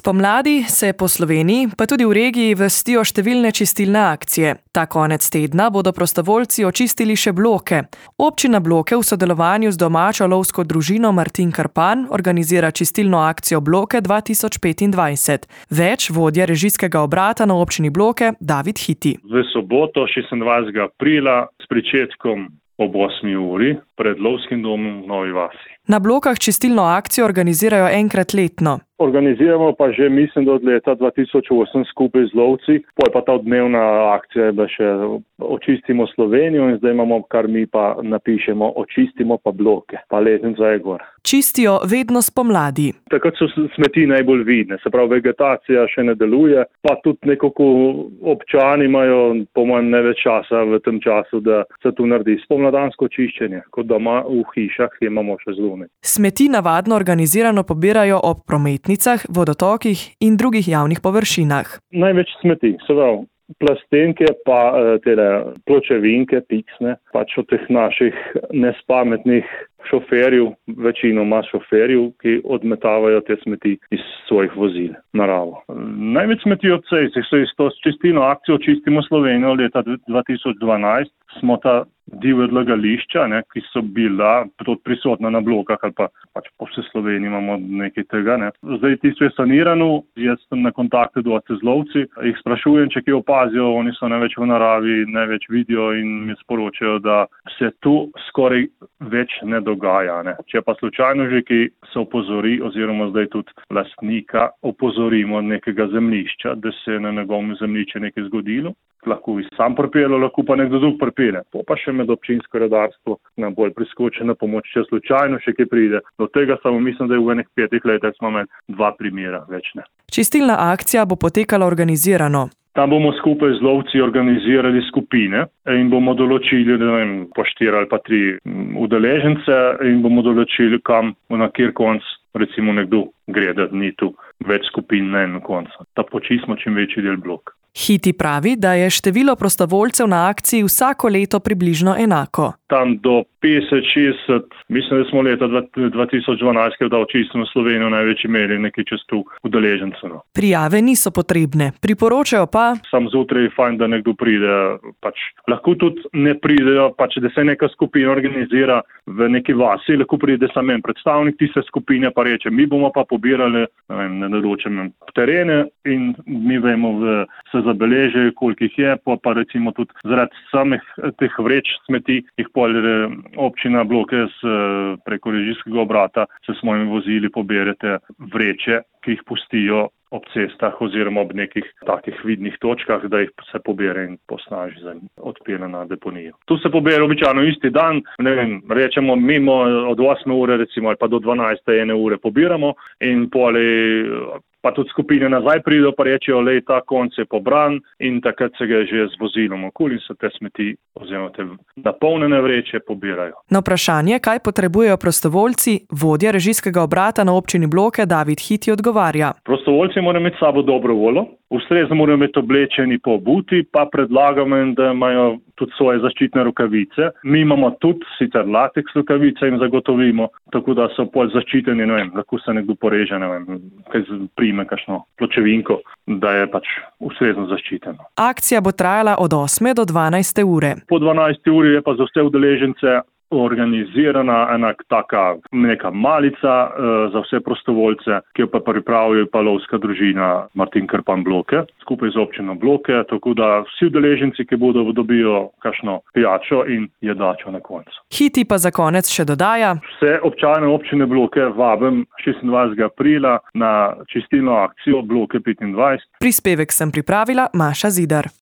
Spomladi se po Sloveniji, pa tudi v regiji, vrstijo številne čistilne akcije. Ta konec tedna bodo prostovoljci očistili še Bloke. Občina Bloke v sodelovanju z domačo lovsko družino Martin Krpan organizira čistilno akcijo Bloke 2025. Več vodja režijskega obrata na občini Bloke David Hiti. V soboto 26. aprila s pričetkom ob 8. uri pred lovskim domom v Novi Vasi. Na Blokah čistilno akcijo organizirajo enkrat letno. Organiziramo pa že, mislim, od leta 2008 skupaj z lovci. Pol pa ta dnevna akcija je bila še očistimo Slovenijo in zdaj imamo, kar mi pa napišemo, očistimo pa Bloke, pa letnica je gor. Čistijo vedno spomladi. Takrat so smeti najbolj vidne, se pravi vegetacija še ne deluje, pa tudi nekako občani imajo po mojem največ časa v tem času, da se tu naredi spomladansko čiščenje, kot doma v hišah imamo še zlune. Smeti navadno organizirano pobirajo ob prometnicah, vodotokih in drugih javnih površinah. Največ smeti, seveda plastenke pa tele pločevinke, piksne, pač od teh naših nespametnih šoferjev, večinoma šoferjev, ki odmetavajo te smeti iz svojih vozil naravo. Največ smeti od cest, so iz to čistilno akcijo Čistimo Slovenijo leta 2012, smo ta divja odlagališča, ki so bila prisotna na Blokah ali pa pač po vsej Sloveniji imamo nekaj tega. Zdaj tisto je sanirano, jaz sem na kontaktu dosti z lovci, jih sprašujem, če kaj opazijo, oni so največ v naravi, največ vidijo in mi sporočajo, da se tu skoraj več ne dogaja. Če pa slučajno že ki se opozori oziroma zdaj tudi lastnika opozorimo nekega zemljišča, da se na njegovem zemljišču nekaj zgodilo, lahko bi sam pripelje, lahko pa nekdo drug pripelje. To pa še med občinsko redarstvo nam bolj priskoči na pomoč, če slučajno še kaj pride. Do tega samo mislim, da je v enih 5 letih smo imeli 2 primera, več ne. Čistilna akcija bo potekala organizirano. Tam bomo skupaj z lovci organizirali skupine in bomo določili, po 4 ali pa 3 udeležence in bomo določili, kam, na kjer konc, recimo nekdo gre, da ni tu več skupin na enem koncu. Da počistimo čim večji del Blok. Hiti pravi, da je število prostovoljcev na akciji vsako leto približno enako. Tam do 50-60, mislim, da smo leta 2012, da očistimo Slovenijo največ imeli nekaj čez tu udeležencev. Prijave niso potrebne, priporočajo pa... Sam zjutraj je fajn, da nekdo pride, lahko tudi ne pridejo, da se neka skupina organizira v neki vasi, lahko pride samo en predstavnik tiste skupine, pa reče, mi bomo pa pobirali na določenem terene in mi vemo se zabeleže, koliko jih je, pa recimo tudi zaradi samih teh vreč smeti, jih občina Bloke preko režijskega obrata se s svojimi vozili poberete vreče, ki jih pustijo ob cestah oziroma ob nekih takih vidnih točkah, da jih se pobere in posnaži za odpelje na deponijo. Tu se pobere običajno isti dan, rečemo mimo od 8. ure recimo ali pa do 12. ure pobiramo in pa tudi skupine nazaj pridejo, pa rečejo, ta konc je pobran in takrat se ga že z vozilom okoli in se te smeti oziroma te napolnjene vreče pobirajo. Na vprašanje, kaj potrebujejo prostovoljci, vodja režijskega obrata na občini Bloke David Hiti odgovarja. Prostovoljci morajo imeti s sabo dobro voljo, ustrezno morajo imeti oblečeni po obuti, pa predlagamo jim, da imajo tudi svoje zaščitne rokavice. Mi imamo tudi sicer lateks rokavice in zagotovimo, tako da so zaščiteni, lahko se nekdo poreže, kaj prime kakšno pločevinko, da je ustrezno zaščiteno. Akcija bo trajala od 8. do 12. ure. Po 12. uri je pa za vse udeležence organizirana neka malica za vse prostovoljce, ki jo pa pripravijo pa lovska družina Martin Krpan Bloke, skupaj z občino Bloke, tako da vsi udeleženci, ki bodo, dobijo kakšno pijačo in jedačo na koncu. Hiti pa za konec še dodaja. Vse občane občine Bloke vabim 26. aprila na čistilno akcijo Bloke 25. Prispevek sem pripravila Maša Zidar.